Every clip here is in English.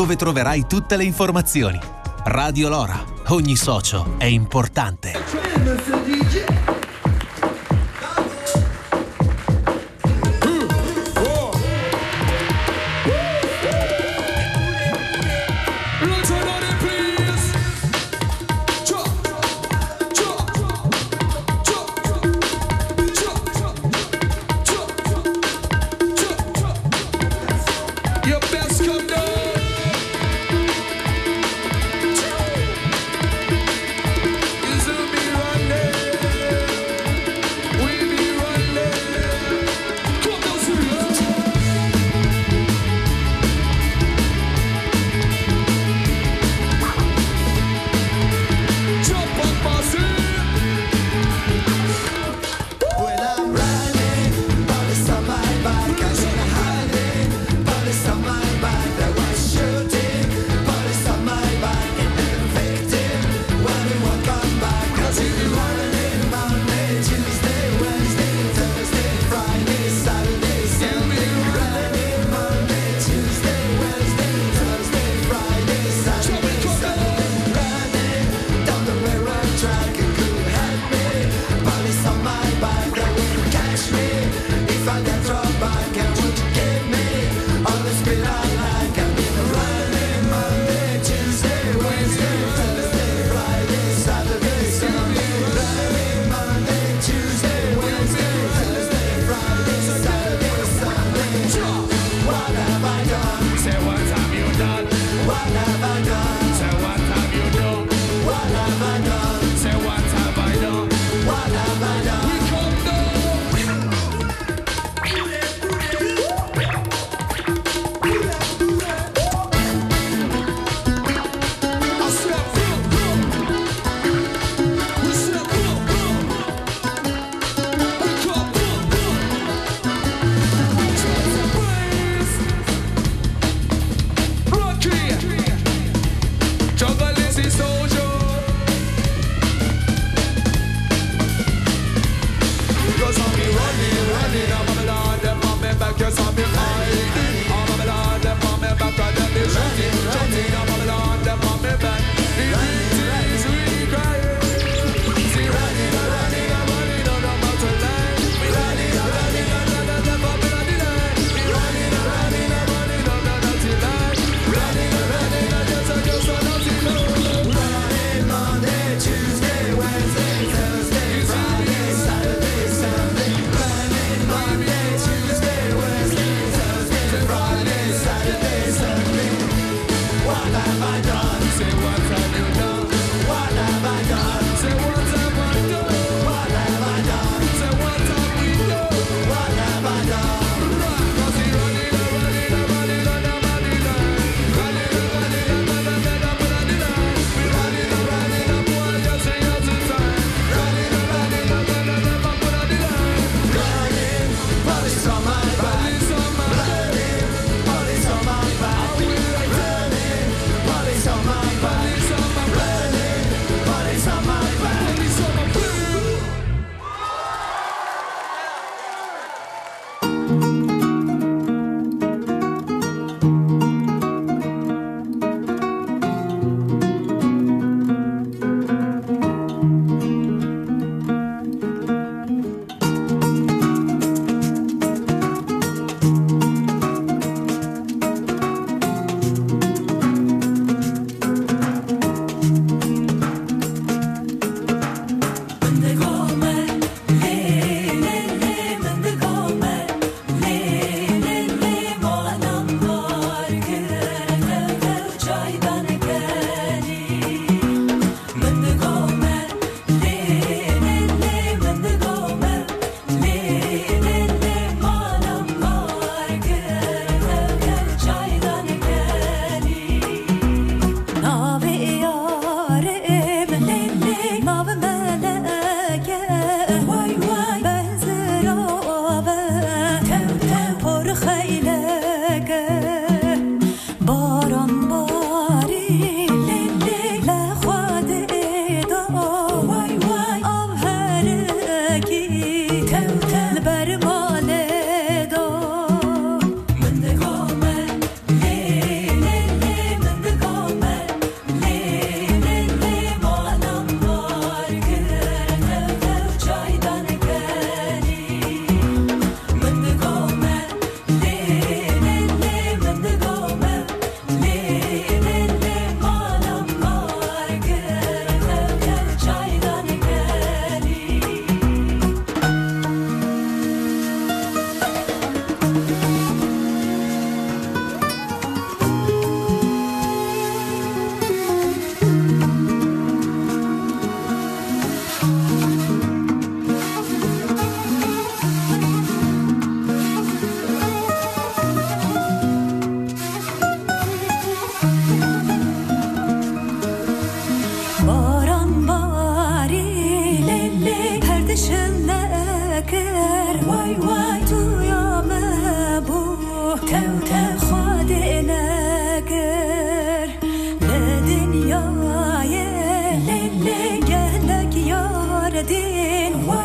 dove troverai tutte le informazioni. Radio Lora, ogni socio è importante. Is it me running?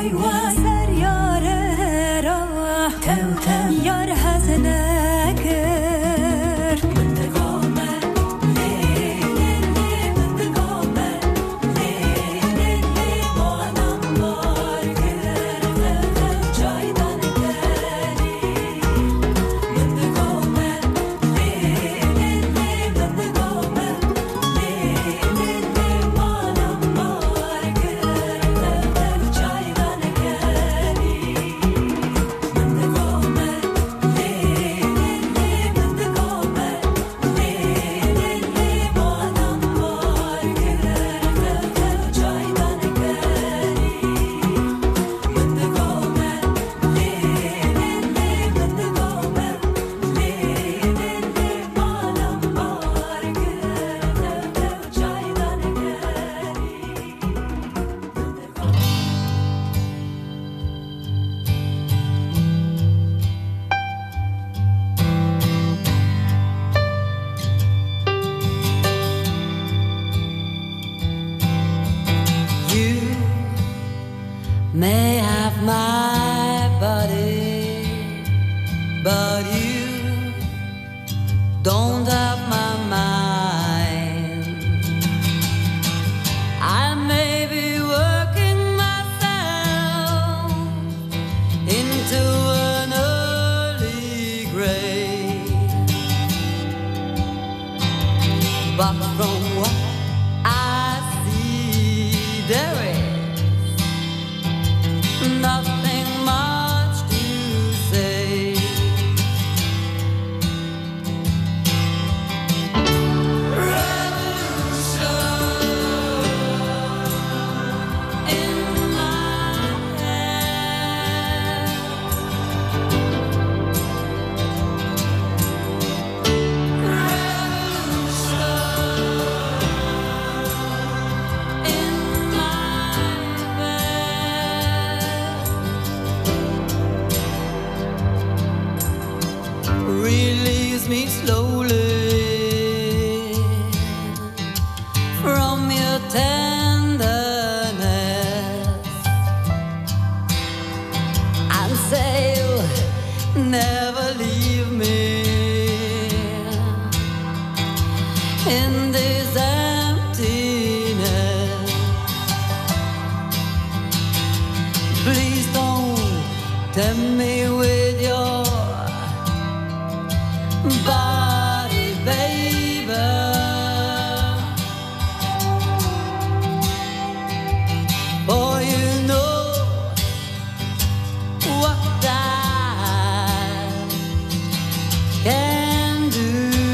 may have my body, but you don't have my mind. I may be working myself into an early grave, but from what I see, there is nothing much to say. Revolution in my head. Revolution in my release me slowly from your tenderness and say you'll never leave me in this emptiness. Please don't tempt me with your body, baby, for you know what I can do.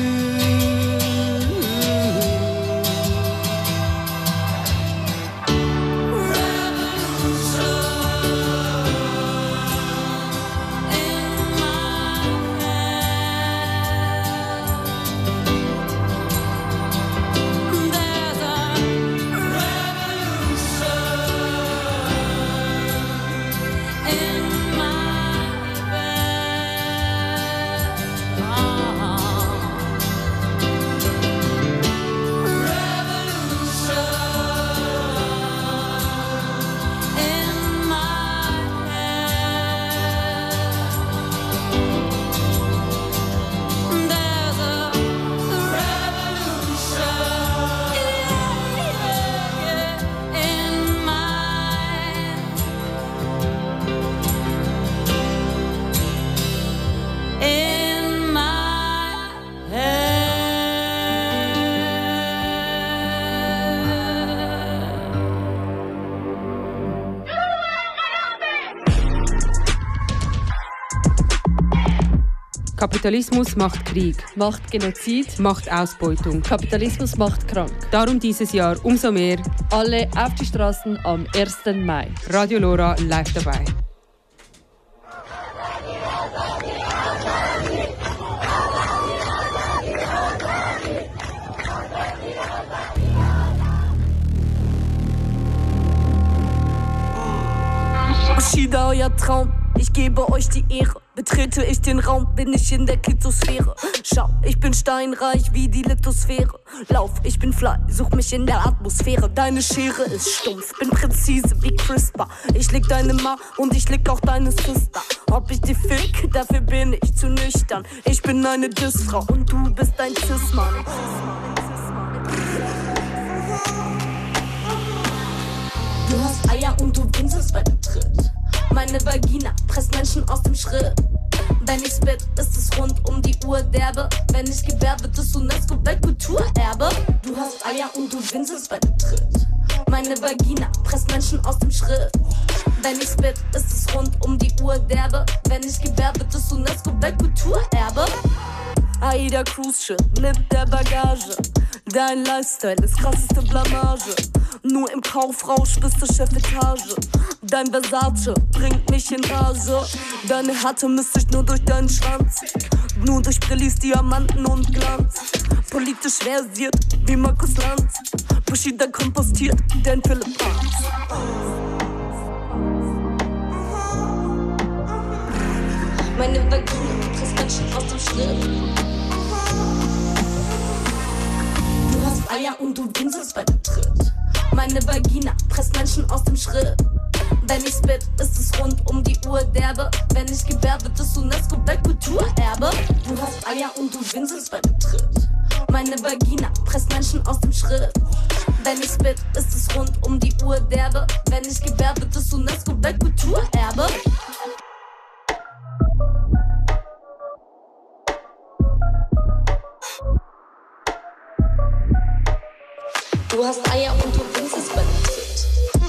Kapitalismus macht Krieg, macht Genozid, macht Ausbeutung. Kapitalismus macht krank. Darum dieses Jahr umso mehr alle auf die Straßen am 1. Mai. Radio Lora live dabei. Je suis dans il y a 30 Ich gebe euch die Ehre. Betrete ich den Raum, bin ich in der Klitosphäre. Schau, ich bin steinreich wie die Lithosphäre. Lauf, ich bin fly, such mich in der Atmosphäre. Deine Schere ist stumpf, bin präzise wie CRISPR. Ich leg deine Ma und ich leg auch deine Sister. Ob ich die fick, dafür bin ich zu nüchtern. Ich bin eine Diss-Frau und du bist ein Cis-Mann. Du hast Eier und du winselst bei dem Tritt. Meine Vagina presst Menschen aus dem Schritt. Wenn ich spit, ist es rund um die Uhr derbe. Wenn ich gebär, wird es UNESCO-Weltkulturerbe. Du hast Eier und du winselst bei dem Tritt. Meine Vagina presst Menschen aus dem Schritt. Wenn ich spit, ist es rund um die Uhr derbe. Wenn ich gebär, wird es UNESCO-Weltkulturerbe. Aida Cruise Ship mit der Bagage. Dein Lifestyle ist krasseste Blamage. Nur im Kaufrausch bist du Chefetage. Dein Versace bringt mich in Rage. Deine Härte misst sich nur durch deinen Schwanz. Nur durch Brillis, Diamanten und Glanz. Politisch versiert wie Markus Lanz. Bushido kompostiert, denn Philipp Franz. Meine Vagina presst Menschen aus dem Schritt. Du hast Eier und du winselst bei dem Tritt. Meine Vagina presst Menschen aus dem Schritt. Wenn ich spit, ist es rund um die Uhr derbe. Wenn ich gebär, wird es UNESCO-Weltkulturerbe. Du hast Eier und du winselst bei dem Tritt. Meine Vagina presst Menschen aus dem Schritt. Wenn ich spit, ist es rund um die Uhr derbe. Wenn ich gebär, wird es UNESCO-Weltkulturerbe. Du hast Eier und du winselst bei dem Tritt.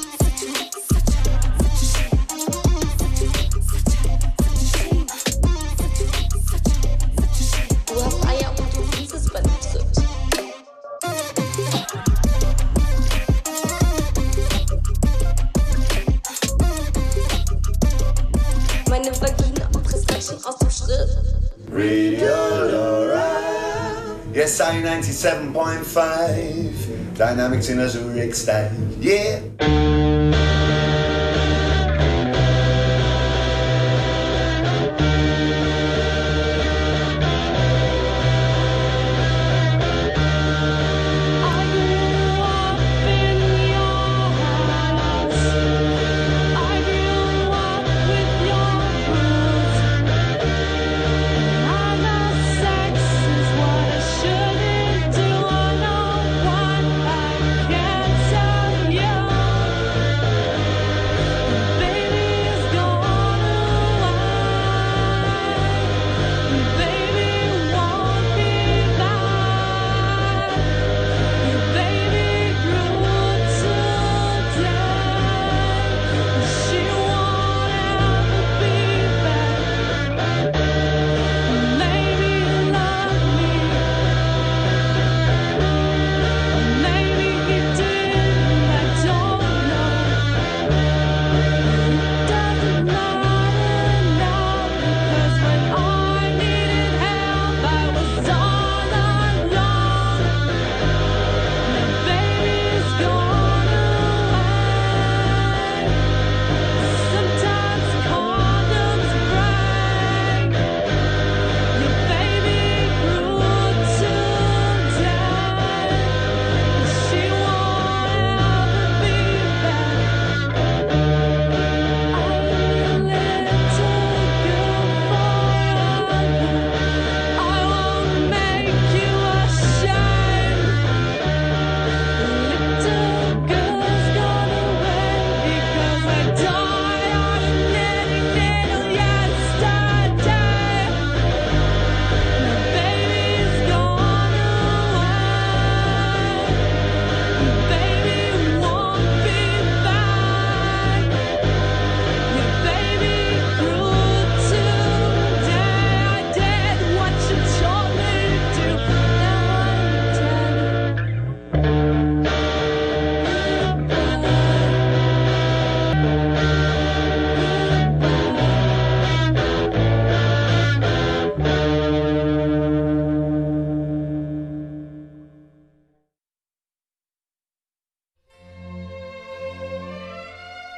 Du hast Eier und du winselst bei dem Tritt. Meine Vagina presst Menschen aus dem Schritt. Radio Laura. Yes, I 97.5. Dynamics in a Zurich style. Yeah.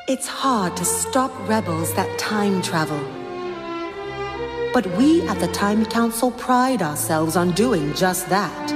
It's hard to stop rebels that time travel. But we at the Time Council pride ourselves on doing just that.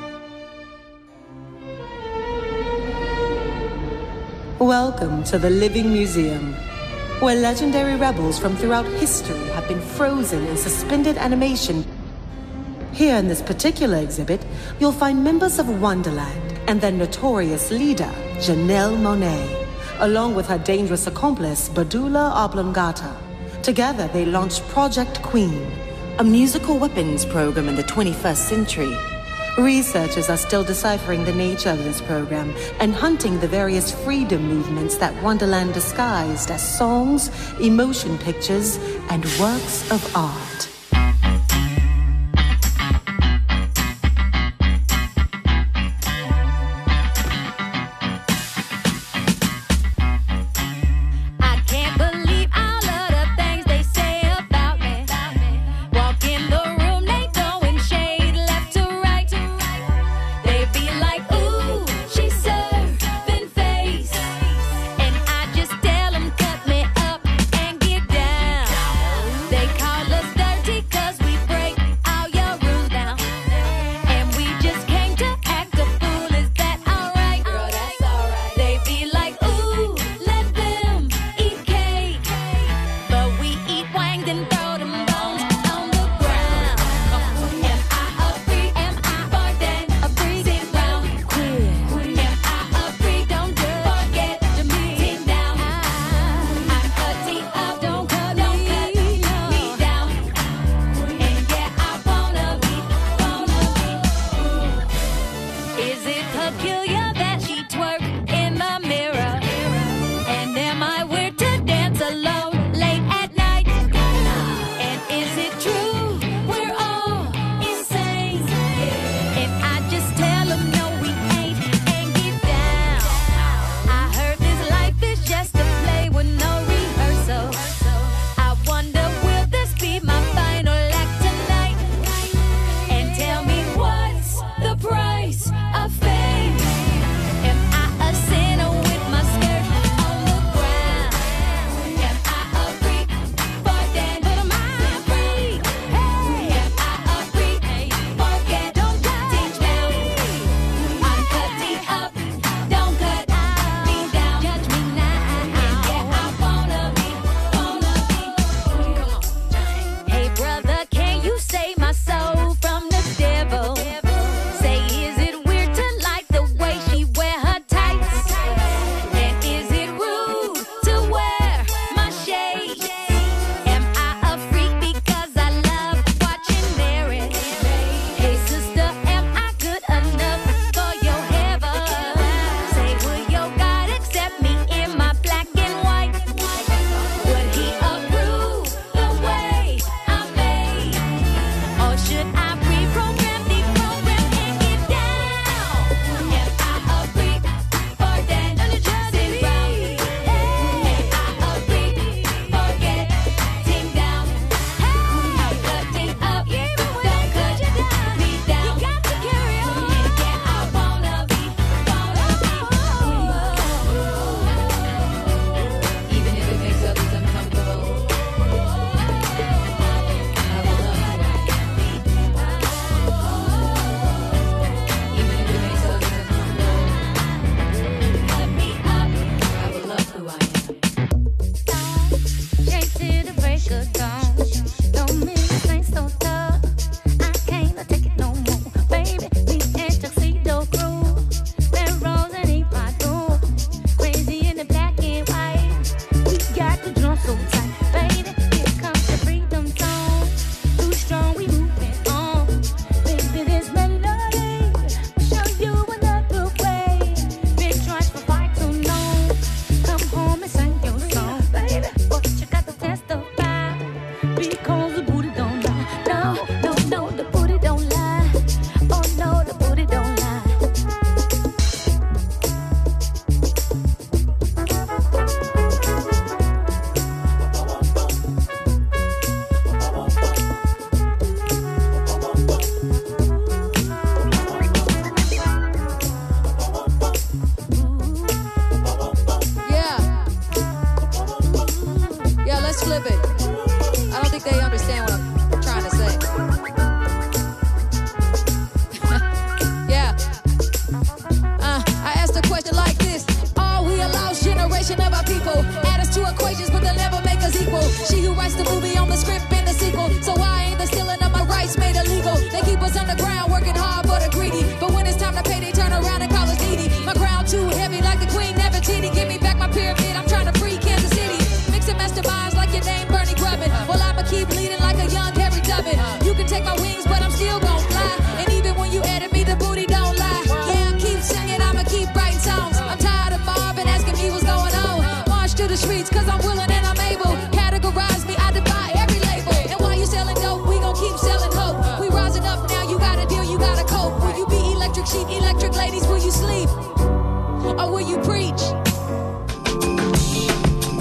Welcome to the Living Museum, where legendary rebels from throughout history have been frozen in suspended animation. Here in this particular exhibit, you'll find members of Wonderland and their notorious leader, Janelle Monáe, along with her dangerous accomplice, Badula Oblongata. Together, they launched Project Queen, a musical weapons program in the 21st century. Researchers are still deciphering the nature of this program and hunting the various freedom movements that Wonderland disguised as songs, emotion pictures, and works of art.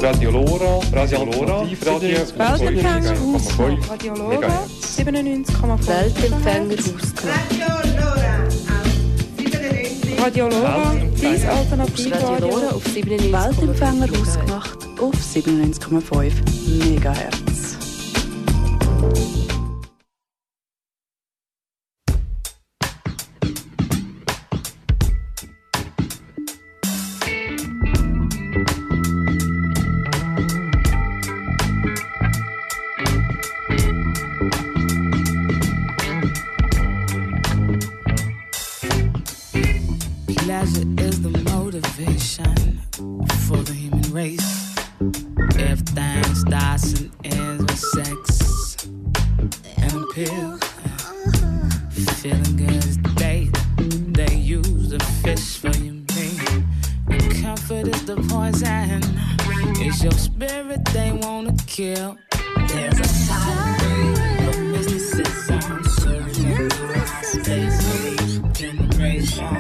Radio Lora, Radio Lora, Radio Weltempfänger Radio Lora, 97,5. Weltempfänger Radio Lora, dein Alternativradio. Radio Lora auf 97,5. Weltempfänger ausgemacht auf 97,5 MHz. Pleasure is the motivation for the human race. Everything starts and ends with sex and a pill. Feeling good is the bait. They use the fish for your meat. And comfort is the poison. It's your spirit they wanna kill. There's a time of mysticism surging through our space age generation.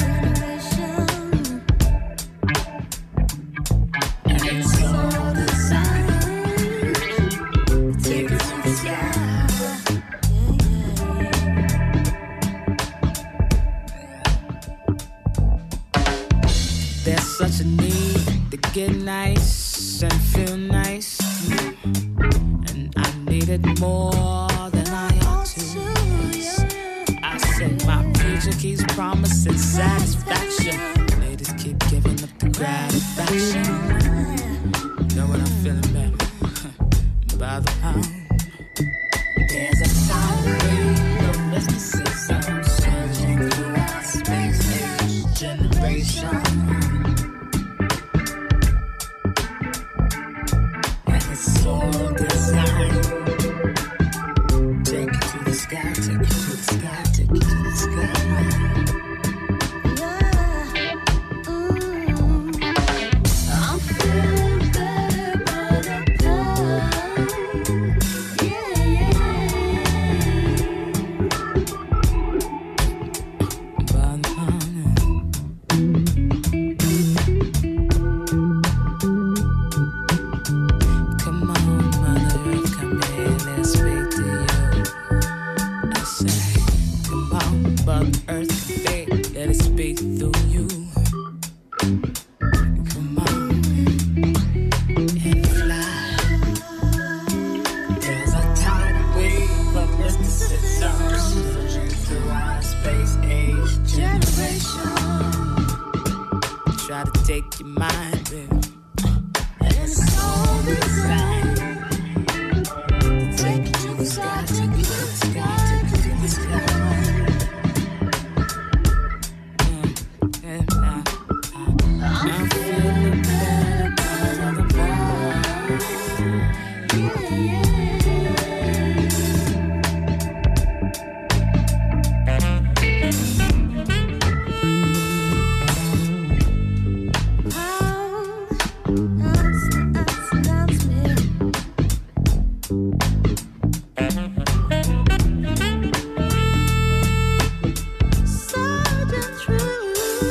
Such a need to get nice and feel nice, and I need it more than I ought to. I said my future keeps promising satisfaction. Ladies keep giving up the gratification. Know what I'm feeling, baby? By the pound. There's a time of mysticism surging through our space age generation. Soul design. Take it to the sky, take it to the sky, take it to the sky. I'm feeling better by the pound. Yeah. By the pound. Come on, Mother Earth, come here, let's speak to you. I say, come on, Mother Earth, come here, let it speak through you. Come on and fly. There's a tidal wave of mysticism surging through our space age generation. Try to take your mind, baby. It's all designed. Take it to the sky, take it to the sky, take it to the sky. I'm feeling better by the pound. That's me. Surging through.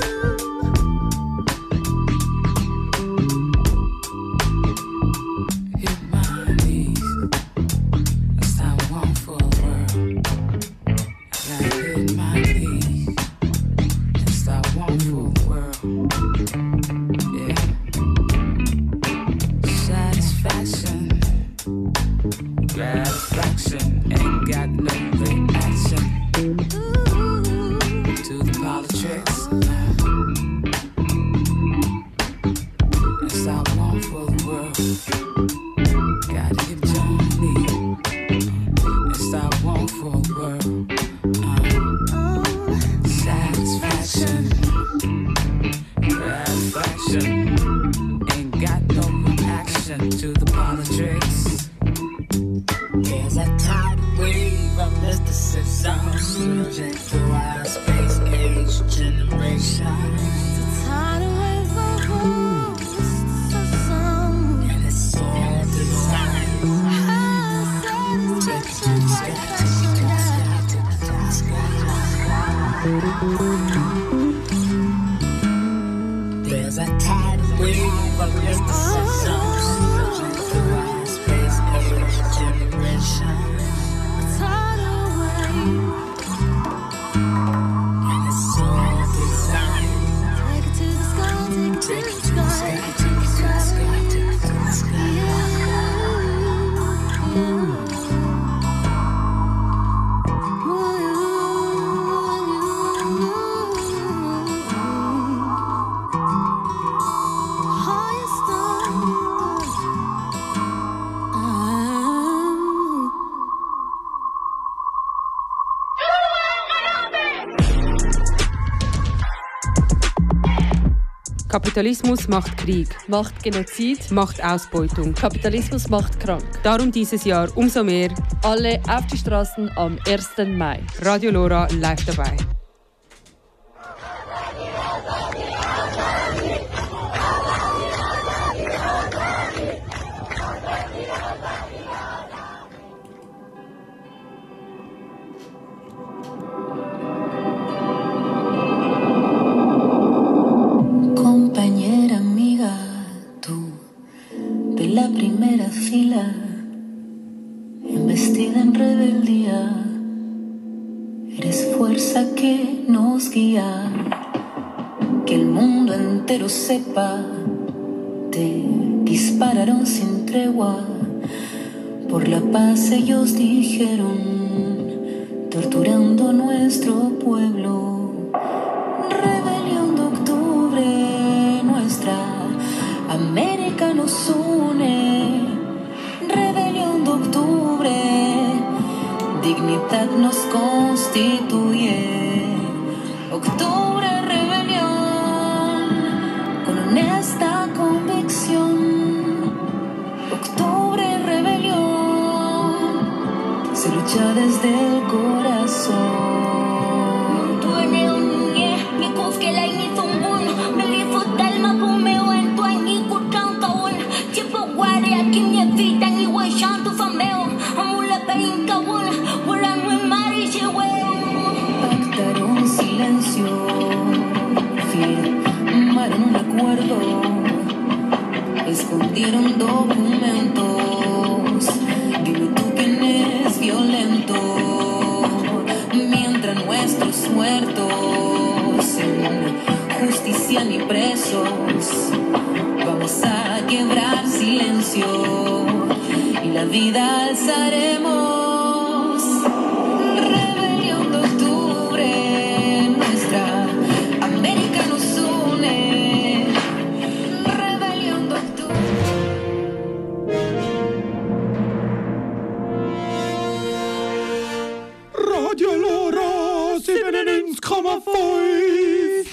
Hit my knees. That's how I want for a world. I gotta hit my knees. That's how I want for a world. Yeah. Satisfaction, gratification, ain't got no reaction to the politics. That's how I want for the world. Gotta hit your knee. That's how I want for the world. Satisfaction, gratification, ain't got no reaction to the politics. There's a tidal wave of mysticism surging through our space age generation. It's a tidal wave of mysticism, and it's all designed. Take it to the sky, take it to the sky, take it to the sky. There's a tidal wave of mysticism Kapitalismus macht Krieg, macht Genozid, macht Ausbeutung. Kapitalismus macht krank. Darum dieses Jahr umso mehr alle auf die Straßen am 1. Mai. Radio Lora live dabei. Compañera, amiga, tú de la primera fila, embestida en rebeldía, eres fuerza que nos guía, que el mundo entero sepa, te dispararon sin tregua, por la paz ellos dijeron, torturando a nuestro pueblo. América nos une, rebelión de octubre, dignidad nos constituye. Octubre, rebelión, con honesta convicción. Octubre, rebelión, se lucha desde el corazón. Pactaron silencio, firmaron un acuerdo, escondieron documentos. Dime tú quién es violento, mientras nuestros muertos sin justicia ni presos. Vamos a quebrar silencio y la vida alzaremos.